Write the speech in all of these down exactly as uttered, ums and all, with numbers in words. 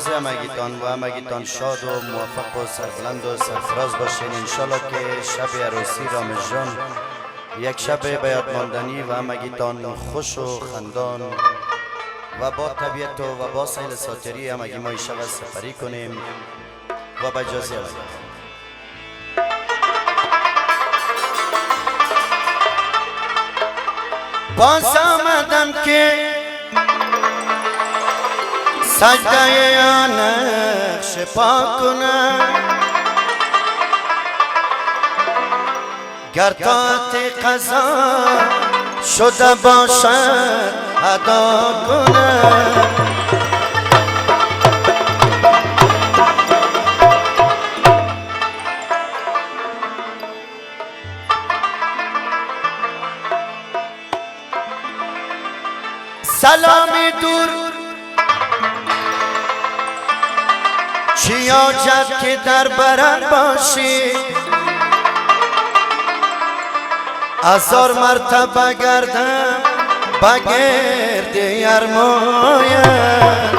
روز همگیتان و همگیتان شاد و موفق و سربلند و سرفراز باشین. انشالله که شب عروسی رامز جان یک شب به یاد ماندنی و همگیتان خوش و خندان و با طبیعت و با سیل ساتری همگی ما شب سفری کنیم و با اجازه همگی باز آمدم که سجده یا نقش پا کنم، گر طاعت قضا شده باشد ادا کنم. سلامی دور چی حاجت که در برم باشی، هزار مرتبه گردم بگرد یرمایم.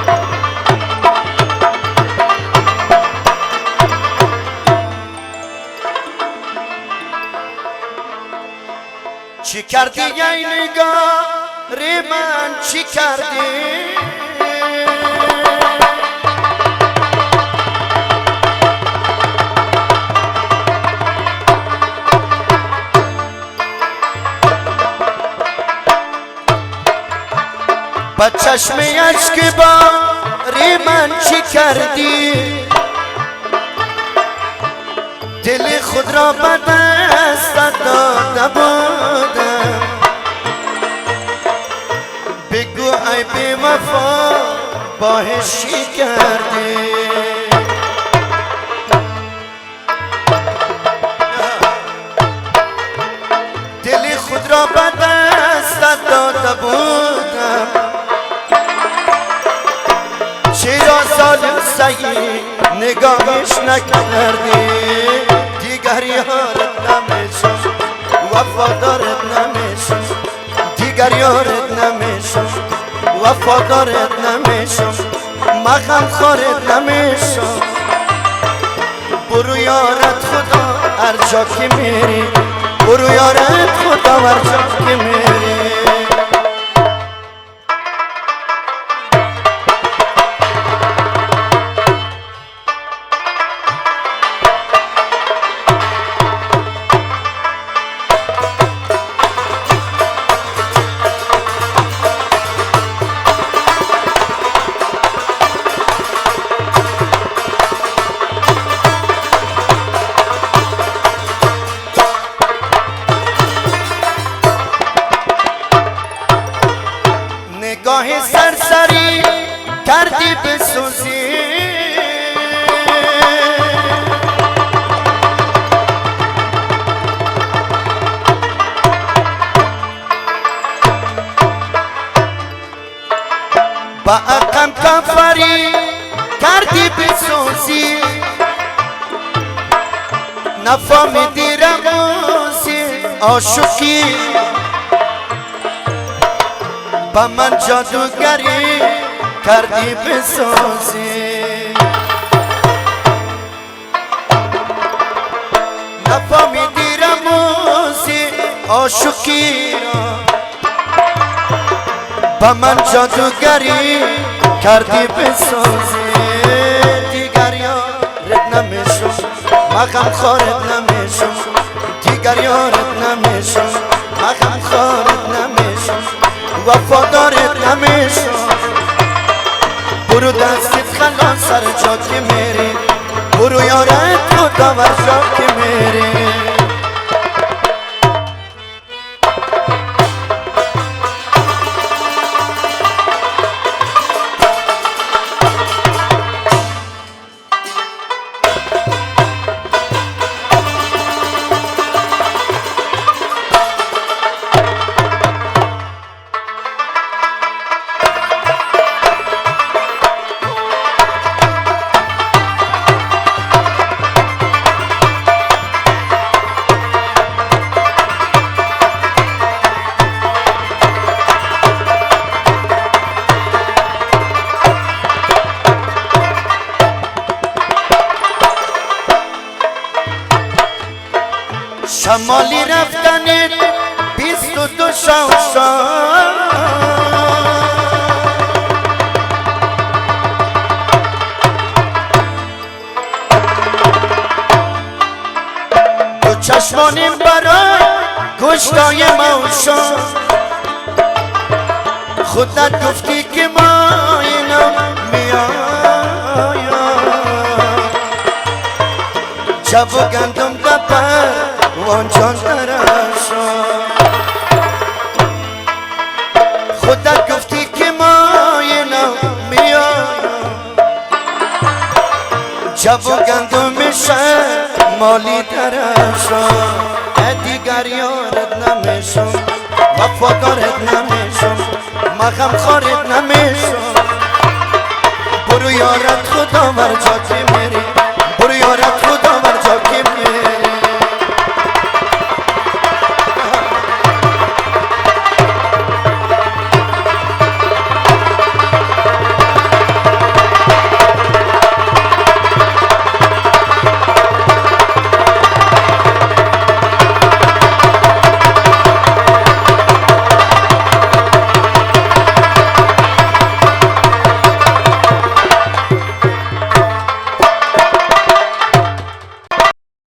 چی کردی ای نگاه ری من، چی کردی؟ با چشم اشک با ری من چی کردی؟ دل خود را به دست داده بودم، بگو ای بی وفا باهش چی کردی؟ دل خود را به دست داده بودم، چرا ظالم سعی نگاهش نکردی؟ دیگر یارت نمیشم وفادارت نمیشم، دیگر یارت نمیشم وفادارت نمیشم، مغم خارت نمیشم. برو یارت خدا هر جا که میری، برو یارت خدا هر جا که میری. نگاه سرسری کردی بسوزی، با عقم کافری کردی بسوزی، نفهمیدی رموزی عاشقی، با من جادوگری کردی بسازی. نفهمیدی رموزی عاشقی را، با من جادوگری کردی بسازی. دیگر یارت نمیشم مغم خارت نمیشم، دیگر یارت نمیشم مغم خارت نمیشم، وفادارت نمیشم. برو دستت خلاص سر جا که میری، برو یارت خدا هر جا که میری. شمالی رفتن بیست و دو شوشان دو چشمانیم برای گشتای موشان خودت گفتی که ما اینا میایم جب و گندم دپر وان جان درشان خودت گفتی که ما اینا میایم جب و گندم شهر مالی درشان دیگر یارت نمیشم وفادارت نمیشم مغم خارت نمیشم برو یارت خدا ور جاتی میری برو یارت